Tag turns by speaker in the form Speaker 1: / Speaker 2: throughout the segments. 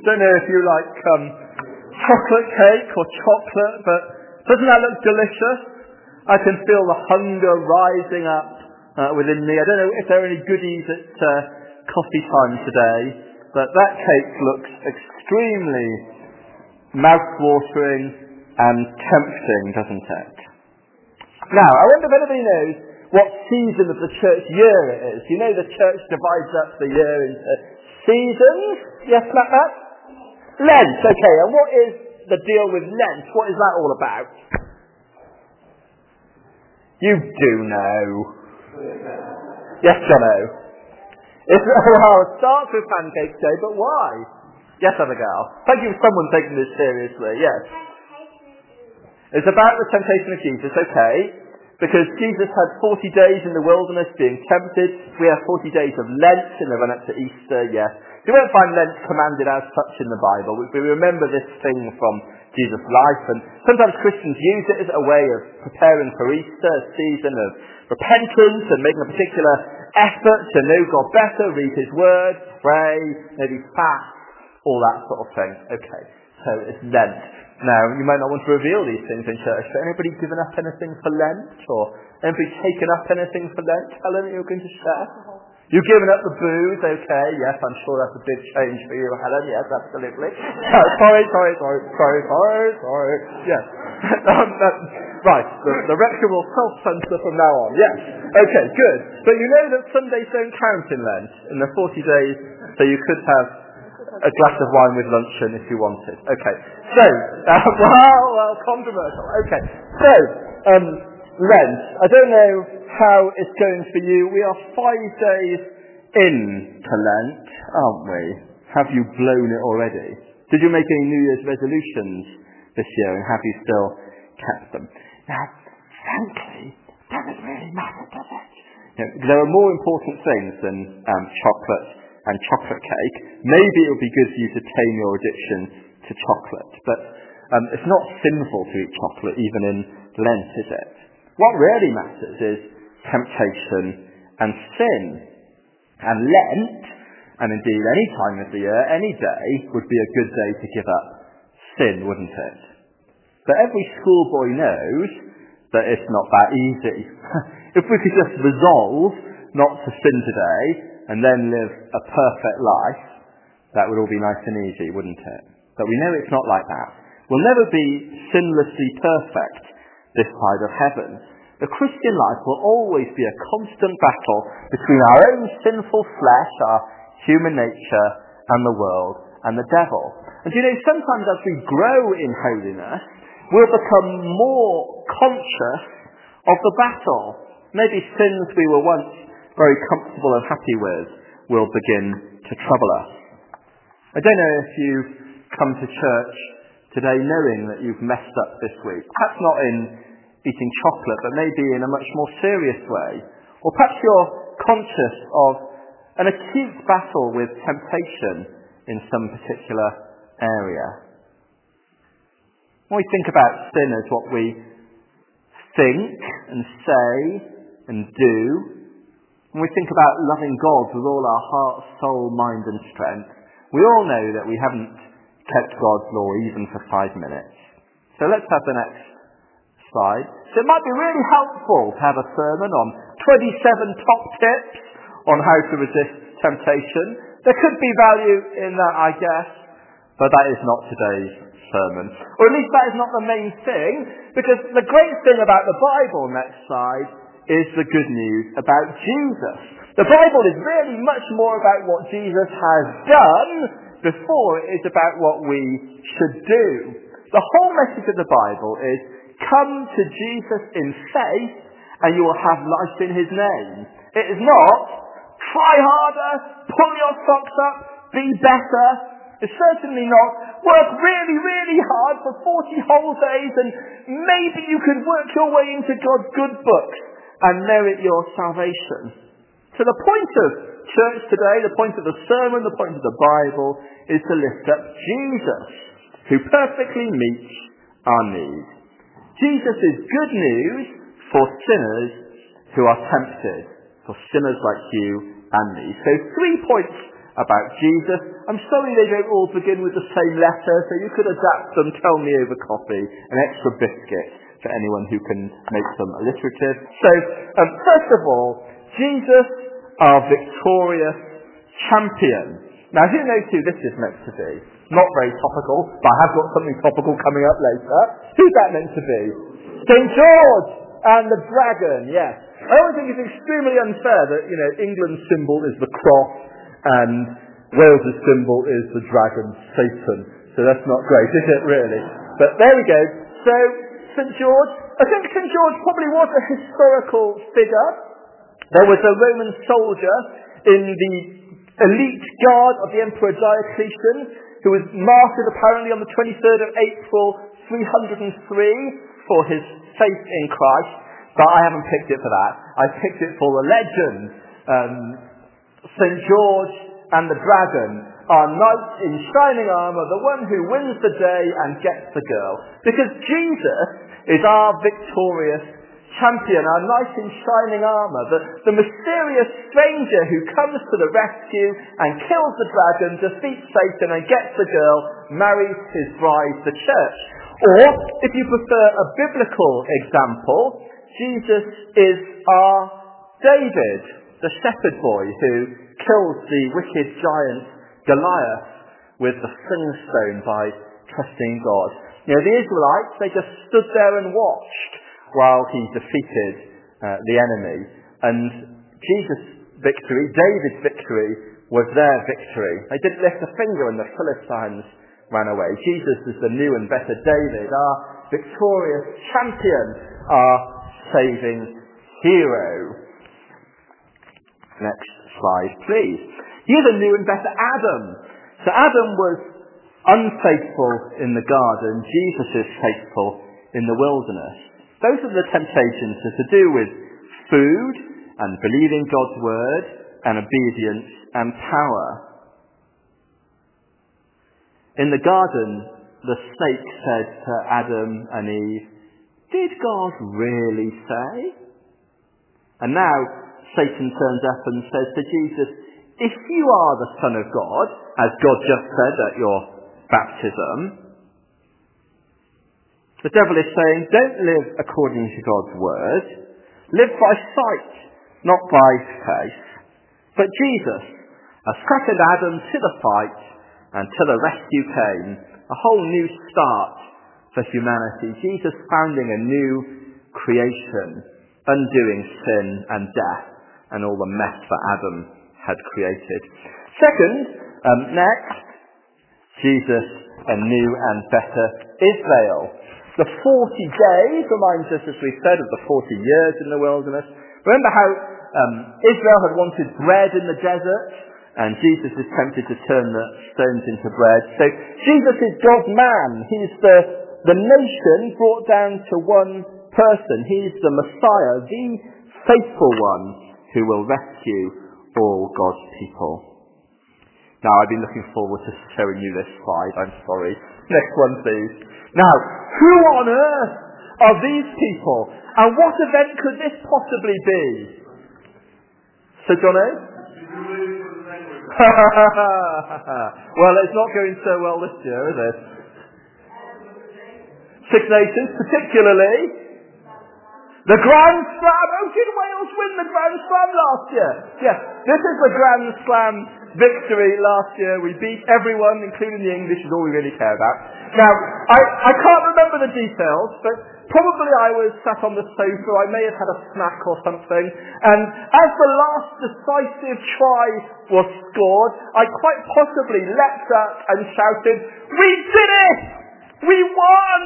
Speaker 1: Don't know if you like chocolate cake or chocolate, but doesn't that look delicious? I can feel the hunger rising up within me. I don't know if there are any goodies at coffee time today, but that cake looks extremely mouth-watering and tempting, doesn't it? Now, I wonder if anybody knows what season of the church year it is. You know the church divides up the year into seasons? Yes, Matt? Lent, okay. And what is the deal with Lent? What is that all about? You do know. Yes, Jono. Well, it starts with Pancake Day, but why? Yes, Abigail. Thank you for someone taking this seriously, yes. It's about the temptation of Jesus, okay. Because Jesus had 40 days in the wilderness being tempted. We have 40 days of Lent in the run-up to Easter, yes. You won't find Lent commanded as such in the Bible. We remember this thing from Jesus' life, and sometimes Christians use it as a way of preparing for Easter, a season of repentance and making a particular effort to know God better, read His Word, pray, maybe fast, all that sort of thing. Okay, so it's Lent. Now, you might not want to reveal these things in church, but anybody given up anything for Lent? Or anybody taken up anything for Lent? Helen, you're going to share? You've given up the booze, okay, yes, I'm sure that's a big change for you, Helen, yes, absolutely. Sorry, yes. Right, the rector will self-censor from now on, yes. Okay, good. But you know that Sundays don't count in Lent, in the 40 days, so you could have a glass of wine with luncheon if you wanted. Okay, so, well, controversial. Okay, so, Lent. I don't know how it's going for you. We are 5 days into Lent, aren't we? Have you blown it already? Did you make any New Year's resolutions this year, and have you still kept them? Now, frankly, does it really matter, does it? You know, there are more important things than chocolate and chocolate cake. Maybe it would be good for you to tame your addiction to chocolate, but it's not sinful to eat chocolate even in Lent, is it? What really matters is temptation and sin. And Lent, and indeed any time of the year, any day, would be a good day to give up sin, wouldn't it? But every schoolboy knows that it's not that easy. If we could just resolve not to sin today and then live a perfect life, that would all be nice and easy, wouldn't it? But we know it's not like that. We'll never be sinlessly perfect this side of heaven. The Christian life will always be a constant battle between our own sinful flesh, our human nature, and the world, and the devil. And you know, sometimes as we grow in holiness, we'll become more conscious of the battle. Maybe sins we were once very comfortable and happy with will begin to trouble us. I don't know if you've come to church today knowing that you've messed up this week. Perhaps not in eating chocolate, but maybe in a much more serious way. Or perhaps you're conscious of an acute battle with temptation in some particular area. When we think about sin as what we think and say and do, when we think about loving God with all our heart, soul, mind and strength, we all know that we haven't kept God's law even for 5 minutes. So let's have the next slide. So it might be really helpful to have a sermon on 27 top tips on how to resist temptation. There could be value in that, I guess, but that is not today's sermon. Or at least that is not the main thing, because the great thing about the Bible, next slide, is the good news about Jesus. The Bible is really much more about what Jesus has done before it is about what we should do. The whole message of the Bible is, come to Jesus in faith and you will have life in his name. It is not, try harder, pull your socks up, be better. It's certainly not, work really, really hard for 40 whole days and maybe you could work your way into God's good books and merit your salvation. So the point of church today, the point of the sermon, the point of the Bible is to lift up Jesus, who perfectly meets our needs. Jesus is good news for sinners who are tempted, for sinners like you and me. So 3 points about Jesus. I'm sorry they don't all begin with the same letter, so you could adapt them, tell me over coffee, an extra biscuit for anyone who can make them alliterative. So, first of all, Jesus, our victorious champion. Now, who knows who this is meant to be? Not very topical, but I have got something topical coming up later. Who's that meant to be? St. George and the dragon, yes. I always think it's extremely unfair that, England's symbol is the cross and Wales's symbol is the dragon, Satan. So that's not great, is it really? But there we go. So, St. George, I think St. George probably was a historical figure. There was a Roman soldier in the elite guard of the Emperor Diocletian who was martyred apparently on the 23rd of April 303 for his faith in Christ, but I haven't picked it for that. I picked it for the legend. St. George and the dragon, our knight in shining armour, the one who wins the day and gets the girl. Because Jesus is our victorious champion, our knight in shining armour, the mysterious stranger who comes to the rescue and kills the dragon, defeats Satan and gets the girl, marries his bride, the church. Or, if you prefer a biblical example, Jesus is our David, the shepherd boy who kills the wicked giant Goliath with the sling stone by trusting God. The Israelites, they just stood there and watched while he defeated the enemy. And Jesus' victory, David's victory, was their victory. They didn't lift a finger and the Philistines ran away. Jesus is the new and better David, our victorious champion, our saving hero. Next slide, please. He is a new and better Adam. So Adam was unfaithful in the garden. Jesus is faithful in the wilderness. Both of the temptations are to do with food and believing God's word and obedience and power. In the garden, the snake said to Adam and Eve, "Did God really say?" And now Satan turns up and says to Jesus, "If you are the Son of God, as God just said at your baptism," the devil is saying, don't live according to God's word. Live by sight, not by faith. But Jesus has scattered Adam to the fight, and to the rescue came a whole new start for humanity. Jesus founding a new creation, undoing sin and death and all the mess that Adam had created. Second, next, Jesus, a new and better Israel. The 40 days reminds us, as we said, of the 40 years in the wilderness. Remember how Israel had wanted bread in the desert, and Jesus is tempted to turn the stones into bread. So Jesus is God's man. He's the nation brought down to one person. He's the Messiah, the faithful one who will rescue all God's people. Now, I've been looking forward to showing you this slide. I'm sorry. Next one, please. Now, who on earth are these people? And what event could this possibly be? So, Johnny? Well, it's not going so well this year, is it? Six Nations, particularly the Grand Slam. Oh, did Wales win the Grand Slam last year? Yes, this is the Grand Slam victory last year. We beat everyone, including the English, is all we really care about. Now, I can't remember the details, but probably I was sat on the sofa. I may have had a snack or something. And as the last decisive try was scored, I quite possibly leapt up and shouted, "We did it! We won!"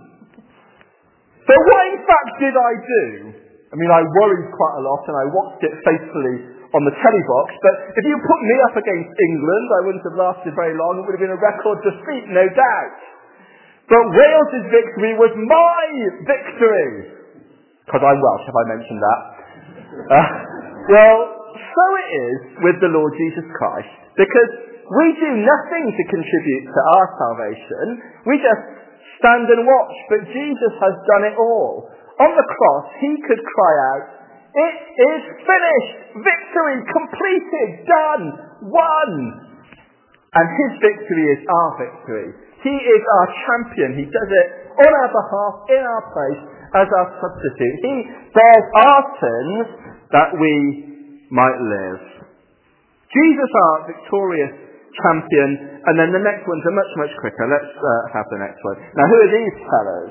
Speaker 1: But what in fact did I do? I mean, I worried quite a lot and I watched it faithfully on the telly box, but if you put me up against England, I wouldn't have lasted very long. It would have been a record defeat, no doubt. But Wales's victory was my victory. Because I'm Welsh, have I mentioned that? Well, so it is with the Lord Jesus Christ, because we do nothing to contribute to our salvation. We just stand and watch, but Jesus has done it all. On the cross, he could cry out, It is finished. Victory, completed, done, won. And his victory is our victory. He is our champion. He does it on our behalf, in our place, as our substitute. He bears our sins that we might live. Jesus, our victorious champion. And then the next ones are much, much quicker. Let's have the next one. Now, who are these fellows?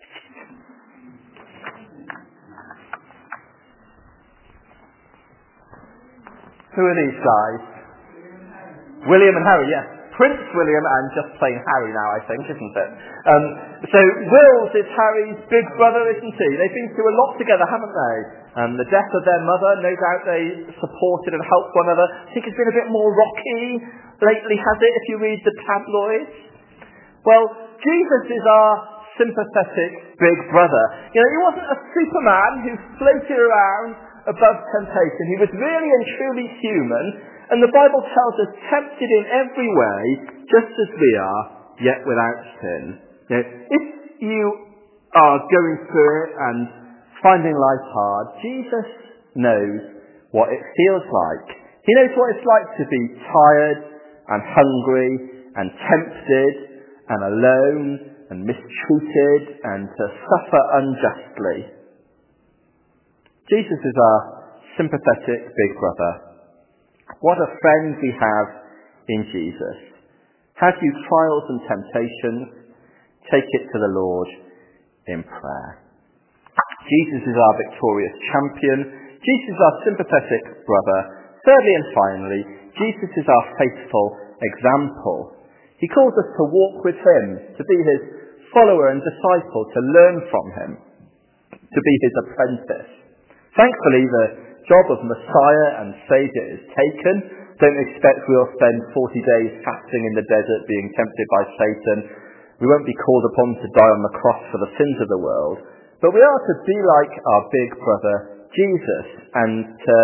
Speaker 1: Who are these guys? William and Harry, yes. Prince William and just plain Harry now, I think, isn't it? So Wills is Harry's big brother, isn't he? They've been through a lot together, haven't they? The death of their mother, no doubt they supported and helped one another. I think it's been a bit more rocky lately, has it, if you read the tabloids? Well, Jesus is our sympathetic big brother. You know, he wasn't a Superman who floated around above temptation. He was really and truly human, and the Bible tells us tempted in every way, just as we are, yet without sin. You know, if you are going through it and finding life hard, Jesus knows what it feels like. He knows what it's like to be tired and hungry and tempted and alone and mistreated and to suffer unjustly. Jesus is our sympathetic big brother. What a friend we have in Jesus. Have you trials and temptations? Take it to the Lord in prayer. Jesus is our victorious champion. Jesus is our sympathetic brother. Thirdly and finally, Jesus is our faithful example. He calls us to walk with him, to be his follower and disciple, to learn from him, to be his apprentice. Thankfully, the job of Messiah and Saviour is taken. Don't expect we'll spend 40 days fasting in the desert being tempted by Satan. We won't be called upon to die on the cross for the sins of the world. But we are to be like our big brother Jesus and to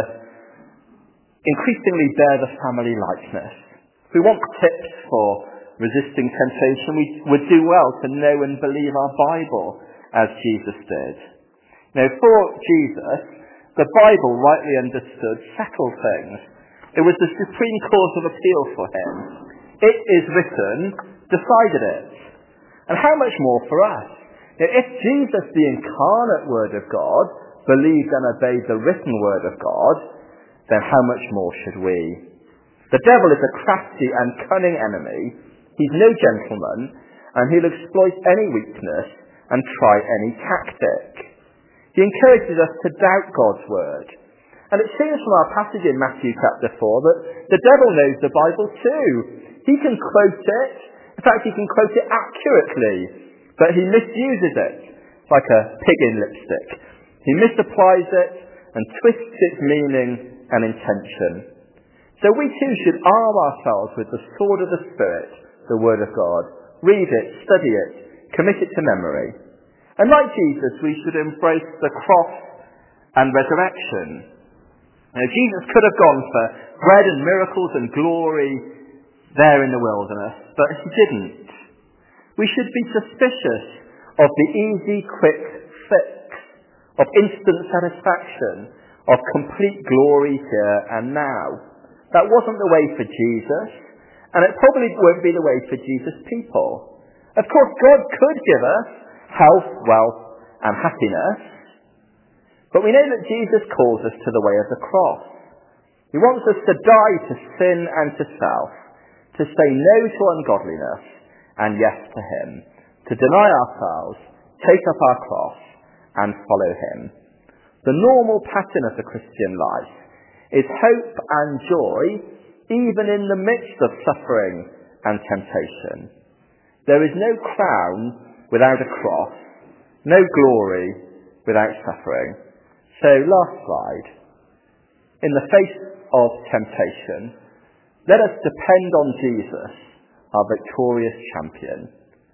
Speaker 1: increasingly bear the family likeness. If we want tips for resisting temptation, we would do well to know and believe our Bible as Jesus did. Now, for Jesus, the Bible, rightly understood, settled things. It was the supreme cause of appeal for him. It is written, decided it. And how much more for us? If Jesus, the incarnate Word of God, believed and obeyed the written Word of God, then how much more should we? The devil is a crafty and cunning enemy. He's no gentleman, and he'll exploit any weakness and try any tactic. He encourages us to doubt God's word. And it seems from our passage in Matthew chapter 4 that the devil knows the Bible too. He can quote it. In fact, he can quote it accurately. But he misuses it, like a pig in lipstick. He misapplies it and twists its meaning and intention. So we too should arm ourselves with the sword of the Spirit, the Word of God. Read it, study it, commit it to memory. And like Jesus, we should embrace the cross and resurrection. Now, Jesus could have gone for bread and miracles and glory there in the wilderness, but he didn't. We should be suspicious of the easy, quick fix, of instant satisfaction, of complete glory here and now. That wasn't the way for Jesus, and it probably won't be the way for Jesus' people. Of course, God could give us health, wealth, and happiness. But we know that Jesus calls us to the way of the cross. He wants us to die to sin and to self, to say no to ungodliness and yes to him, to deny ourselves, take up our cross, and follow him. The normal pattern of the Christian life is hope and joy even in the midst of suffering and temptation. There is no crown without a cross, no glory without suffering. So, last slide. In the face of temptation, let us depend on Jesus, our victorious champion.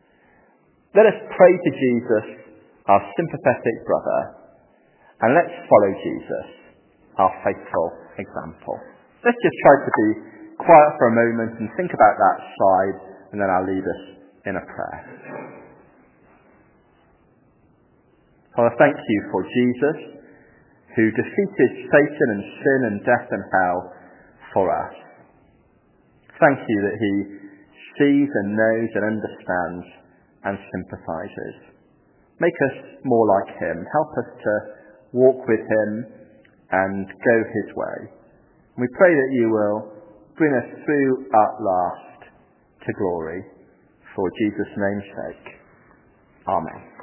Speaker 1: Let us pray to Jesus, our sympathetic brother, and let's follow Jesus, our faithful example. Let's just try to be quiet for a moment and think about that slide, and then I'll lead us in a prayer. Father, thank you for Jesus, who defeated Satan and sin and death and hell for us. Thank you that he sees and knows and understands and sympathizes. Make us more like him. Help us to walk with him and go his way. We pray that you will bring us through at last to glory. For Jesus' name's sake. Amen.